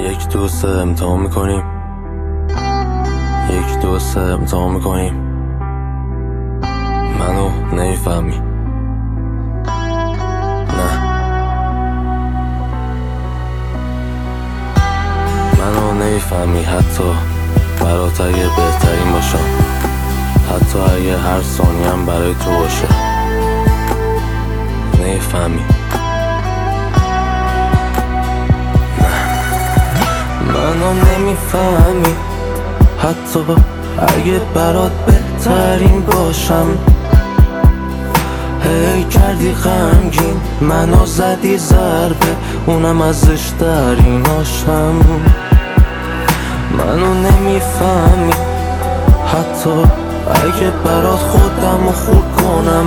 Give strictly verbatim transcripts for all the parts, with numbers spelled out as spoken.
یک دو سه امتحان میکنیم، یک دو سه امتحان میکنیم. منو نمیفهمی، نه منو نمیفهمی. حتی برات اگه بهترین باشم، حتی اگه هر ثانیم برای تو باشه، نمیفهمی. منو نمیفهمی، حتی اگه برات بهترین باشم. هی کردی غمگین، منو زدی ضربه، اونم از زشتریناشم. منو نمیفهمی، حتی اگه برات خودمو خورد کنم،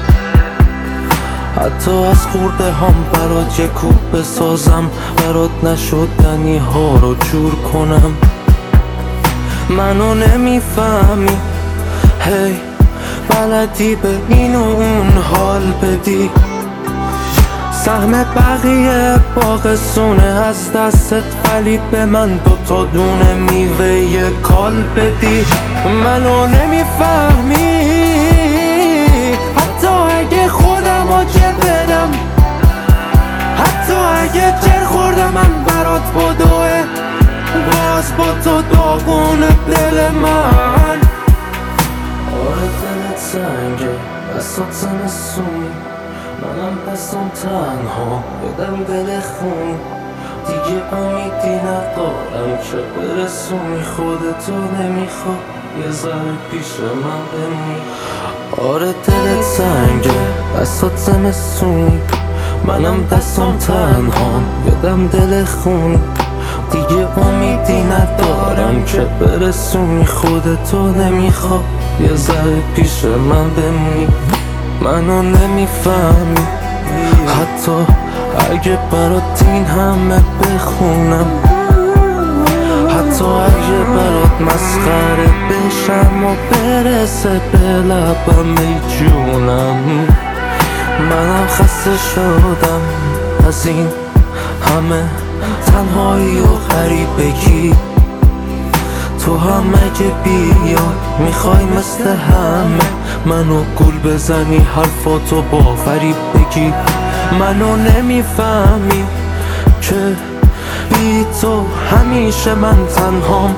حتی از خورده هم برات یه کوب بسازم، برات نشدنی ها رو جور کنم. منو نمیفهمی، هی بلدی به این و اون حال بدی، سهم بقیه باغستونه از دستت، ولی به من دوتا دونه میوه کال بدی. منو نمیفهمی، حتی اگه خودم آجه بدم، حتی اگه جر خوردم من برات بدوه، باز با تو داغونه دل من. آره دلت سنگه، دستات زمستون، منم دستم تنها، بدم دل خون. دیگه امیدی ندارم که برسونی، خودتو نمیخواد یه ذره پیش من بمونی. آره دلت سنگه، دستات زمستون، منم دستم تنها، بدم دل خون. دیگه امیدی ندارم که برسونی، خودتو نمیخواد یه ذره پیش من بمونی. منو نمیفهمی، حتی اگه برات این همه بخونم، حتی اگه برات مسخره بشم و برسه به لبم ای جونم. منم خسته شدم از این همه تنهایی و غریبگی. تو هم اگه بیای میخوای مثل همه منو گول بزنی، حرفاتو باوری بگی. منو نمیفهمی که بی تو همیشه من تنهام.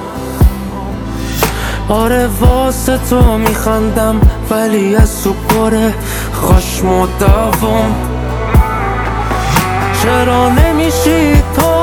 آره واسه تو میخندم، ولی از تو پره خشم و دوام. چرا نمیشی تو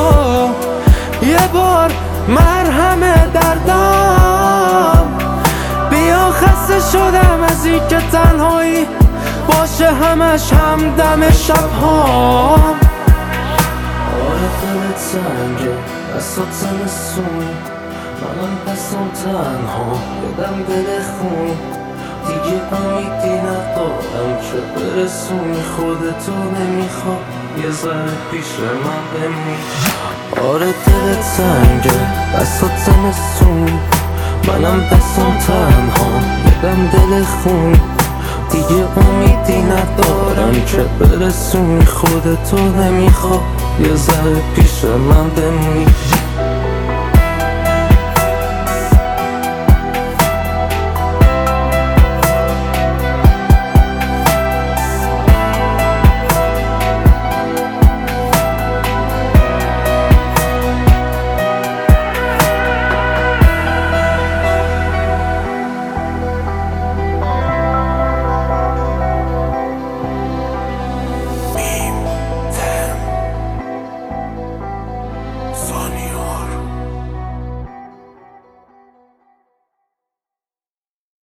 یه بار مرهم دردم؟ بیا خسته شدم از این که تنهایی باشه همش همدم شبهام. آره دلت سنگه، دستات زمستون، منم دستم تنها، بدم دل خون. دیگه امیدی ندارم که برسونی، خودتو نمیخواد یه ذره پیش من بمونی. آره دلت سنگه، دستات زمستون، منم دستم تنها، بدم دل خون. دیگه امیدی ندارم که برسونی، خودتو نمیخواد یه ذره پیش من بمونی.